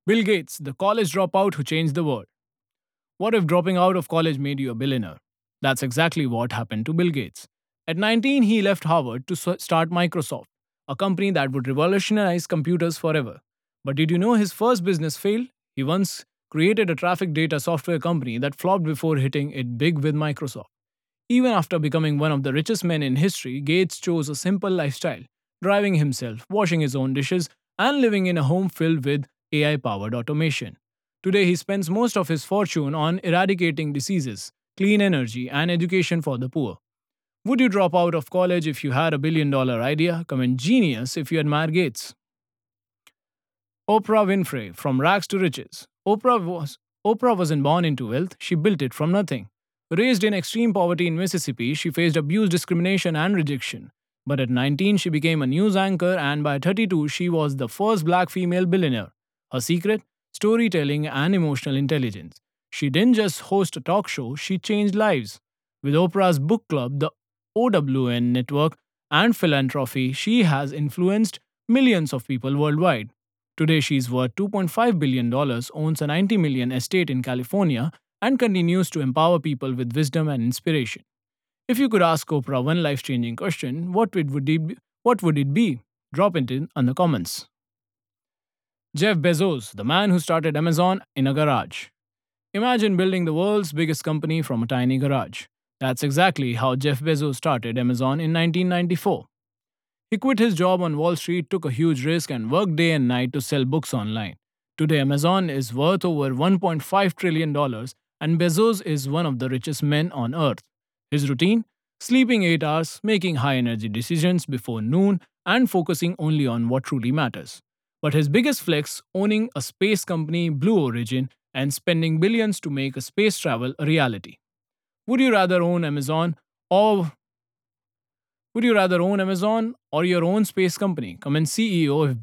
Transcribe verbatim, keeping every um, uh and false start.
Bill Gates, the college dropout who changed the world. What if dropping out of college made you a billionaire? That's exactly what happened to Bill Gates. At nineteen, he left Harvard to s- start Microsoft, a company that would revolutionize computers forever. But did you know his first business failed? He once created a traffic data software company that flopped before hitting it big with Microsoft. Even after becoming one of the richest men in history, Gates chose a simple lifestyle, driving himself, washing his own dishes, and living in a home filled with A I powered automation. Today, he spends most of his fortune on eradicating diseases, clean energy, and education for the poor. Would you drop out of college if you had a billion dollar idea? Comment genius if you admire Gates. Oprah Winfrey, from rags to riches. Oprah was Oprah wasn't born into wealth, she built it from nothing. Raised in extreme poverty in Mississippi, she faced abuse, discrimination, and rejection. But at nineteen, she became a news anchor, and by thirty-two, she was the first black female billionaire. Her secret? Storytelling and emotional intelligence. She didn't just host a talk show, she changed lives. With Oprah's book club, the O W N network, and philanthropy, she has influenced millions of people worldwide. Today, she's worth two point five billion dollars, owns a ninety million estate in California, and continues to empower people with wisdom and inspiration. If you could ask Oprah one life changing question, what, it would it be, what would it be? Drop it in, in the comments. Jeff Bezos, the man who started Amazon in a garage. Imagine building the world's biggest company from a tiny garage. That's exactly how Jeff Bezos started Amazon in nineteen ninety-four. He quit his job on Wall Street, took a huge risk, and worked day and night to sell books online. Today, Amazon is worth over one point five trillion dollars, and Bezos is one of the richest men on earth. His routine? Sleeping eight hours, making high energy decisions before noon, and focusing only on what truly matters. But his biggest flex, owning a space company, Blue Origin, and spending billions to make a space travel a reality. Would you rather own Amazon or would you rather own Amazon or your own space company? Comment C E O if